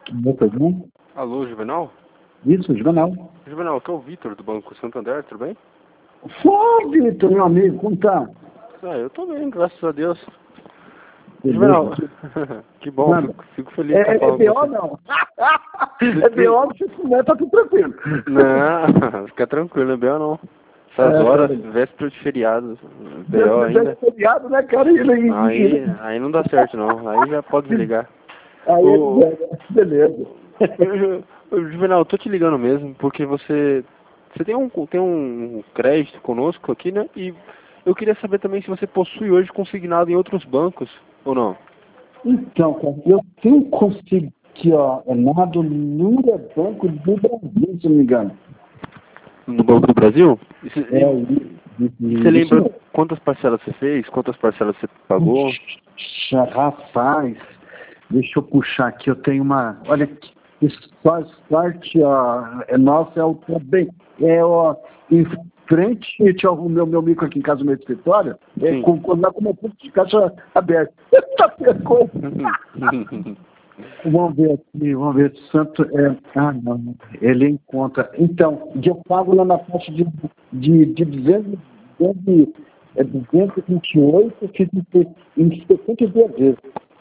Muito bom. Alô, Juvenal? Isso, Juvenal. Juvenal, aqui é o Vitor, do Banco Santander, tudo bem? Fala, Vitor, meu amigo, como tá? Eu tô bem, graças a Deus. Beleza. Juvenal, que bom, Mano, fico feliz de estar falando BO com você. não? É BO, se puder, tá tudo tranquilo. Não, fica tranquilo, não é BO não. Essas horas, Cara. véspera de feriado, BO ainda. Feriado, né, cara? Aí não dá certo não, aí já pode desligar. Aí, beleza. Juvenal, eu tô te ligando mesmo, porque você tem um crédito conosco aqui, né? E eu queria saber também se você possui hoje consignado em outros bancos ou não. Então, cara, eu tenho conseguido aqui, ó, nada no Banco do Brasil, se não me engano. No Banco do Brasil? E você Isso lembra mesmo. quantas parcelas você fez? Quantas parcelas você pagou? Puxa, rapaz, deixa eu puxar aqui, eu tenho uma. Olha, que sorte, ó, nossa, é o também. Ó, em frente ao meu mico aqui em casa, no meu escritório, Sim. lá com o meu ponto de caixa aberto. Tá coisa. Vamos ver, Santo não, ele encontra. Então, eu pago lá na faixa de 228, eu fiz em 72 vezes.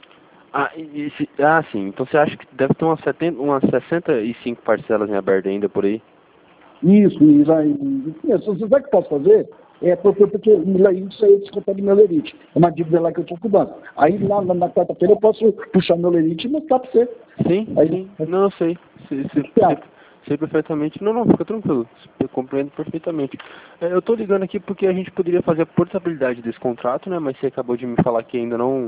Sim. Então você acha que deve ter umas 65 parcelas em aberto ainda por aí? Isso você sabe o que eu posso fazer? Porque isso aí é descontado do meu lerite. É uma dívida lá que eu tinha com o banco. Aí lá na quarta-feira eu posso puxar meu lerite e mostrar para você. Sim, Aí, sim. Não, eu sei. Sei perfeitamente. Não, fica tranquilo. Eu compreendo perfeitamente. Eu tô ligando aqui porque a gente poderia fazer a portabilidade desse contrato, né? Mas você acabou de me falar que ainda não...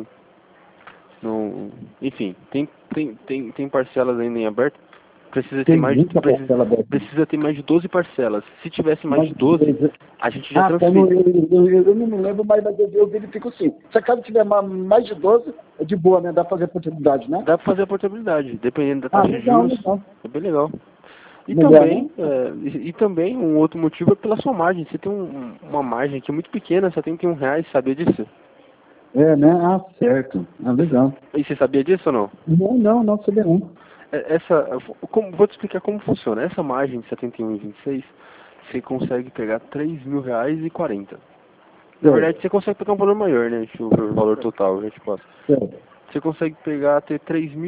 Enfim, tem parcelas ainda em aberto. Precisa ter tem mais muita parcela aberta. precisa ter mais de 12 parcelas. Se tivesse mais de 12, a gente já eu não lembro, mas eu verifico sim. Se a casa tiver mais de 12, é de boa, né? Dá pra fazer a portabilidade, né? dá pra fazer a portabilidade, dependendo da taxa de juros. Legal. É bem legal. E Legal, também, também um outro motivo é pela sua margem. Você tem uma margem aqui muito pequena, R$ 71, sabia disso? Né? Certo. Legal. E você sabia disso ou não? Não, sabia não. Vou te explicar como funciona. Essa margem de 71,26, você consegue pegar R$ 3.000,40. Na verdade, você consegue pegar um valor maior, né? Deixa eu ver o valor total, eu já te passo. Certo. Você consegue pegar até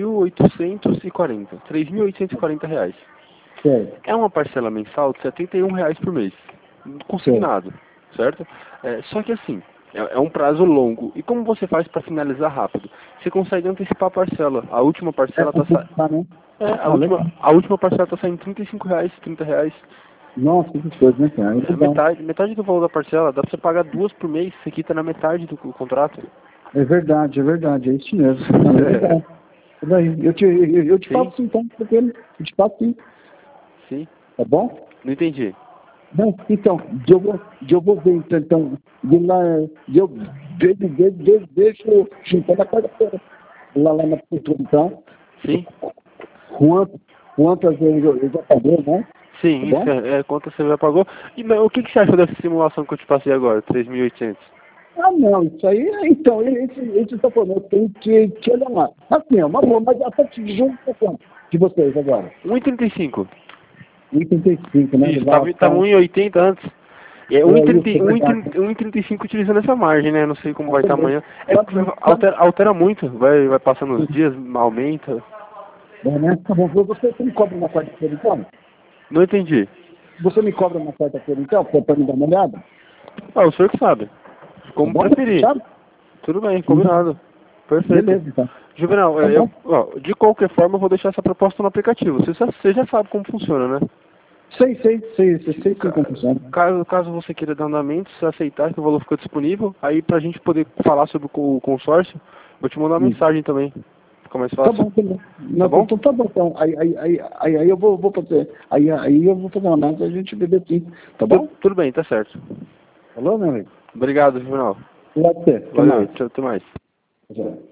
R$ 3.840. Certo. É uma parcela mensal de R$ 71 por mês, consignado, certo? Só que assim, é um prazo longo. E como você faz para finalizar rápido? Você consegue antecipar a parcela. A última parcela Né? a última parcela tá saindo R$ 35, R$ 30. Nossa, que coisa, né, cara? Legal. Metade do valor da parcela, dá pra você pagar 2 por mês, você quita na metade do contrato. É verdade, é isso mesmo. Legal. Daí, eu te passo sim, então, tranquilo. Eu te passo sim. Sim. Tá bom? Não entendi. Não, então, eu vou ver, então, eu deixo juntar na quarta-feira, lá na prefeitura, então, Sim? quantas eu já paguei, né? Sim, Tá isso bom? quanto você já pagou. E mas, o que você achou dessa simulação que eu te passei agora, 3.800? Não, isso aí, então, esse taponete tem que olhar lá. Assim, é uma boa, mas a partir de junho, tá quanto de vocês agora? 1,35. 1,35, né? Isso, tava 1,80 antes. É Isso, é verdade. 1,35 utilizando essa margem, né? Não sei como vai estar amanhã. Sabe, Altera muito, vai passando os dias, aumenta. né? Tá bom, você me cobra na quarta-feira, então? Não entendi. Você me cobra na quarta-feira, então, para me dar uma olhada? O senhor que sabe. Tá Como bom? preferir. Sabe? Tudo bem, combinado. Perfeito. Beleza, então. Juvenal, Tá bom. de qualquer forma eu vou deixar essa proposta no aplicativo. Você já sabe como funciona, né? Sei como funciona. Caso você queira dar andamento, se aceitar que o valor ficou disponível, aí pra gente poder falar sobre o consórcio, vou te mandar uma mensagem também. Fica mais Tá fácil. bom, tá bom. Tá bom? Então tá bom, então. Aí eu vou fazer. Aí eu vou fazer uma análise e a gente vê aqui. Tá bom? Tudo bem, tá certo. Falou, meu amigo? Obrigado, Juvenal. Pode ser. Até Valeu, mais. até mais. Tchau.